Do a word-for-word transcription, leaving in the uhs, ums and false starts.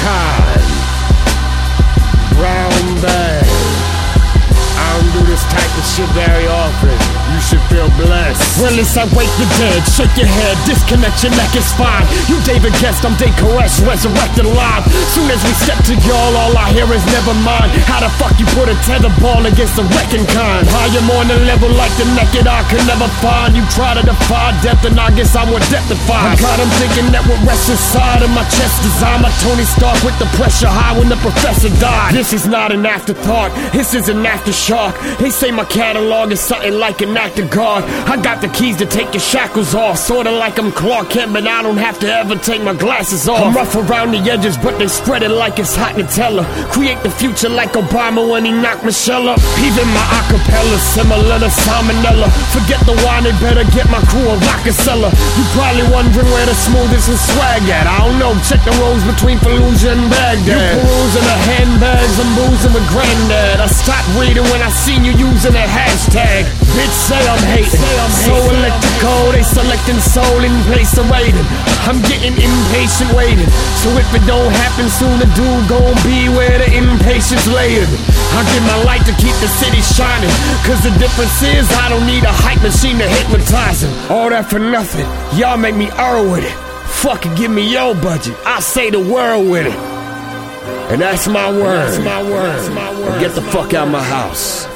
Khan, brown bag. I don't do this type of shit very often. You should feel blessed. Realist, I wake the dead, shake your head, disconnect your neck, it's fine. You David Guest, I'm Dave Koresh, resurrected live. Soon as we step to y'all, all I hear is never mind. How the fuck you put a tether ball against a wrecking kind? I am on a level like the naked eye could never find. You try to defy death and I guess I'm what death defies. God, I'm thinking that what rests inside of my chest design. My Tony Stark with the pressure high when the professor died. This is not an afterthought, this is an aftershock. They say my catalog is something like an act of God. I got the keys to take your shackles off, sorta like I'm Clark Kent, but I don't have to ever take my glasses off. I'm rough around the edges, but they spread it like it's hot Nutella. Create the future like Obama when he knocked Michelle up. Even my acapella similar to salmonella. Forget the wine, they better get my crew a Rockefeller. You probably wondering where the smoothest and swag at. I don't know, check the roads between Fallujah and Baghdad. You perusing the handbags, I'm boozing with granddad. I stopped reading when I seen you using a hashtag. Bitch say I'm hating, say I'm so electrical, they selecting soul in place of rating. I'm getting impatient waiting, so if it don't happen soon, the dude gon' be where the impatience later. I give my light to keep the city shining, cause the difference is I don't need a hype machine to hypnotize him. All that for nothing, y'all make me earl with it. Fuck it, give me your budget, I say the world with it. And that's my word, that's my word. Get the fuck out of my house.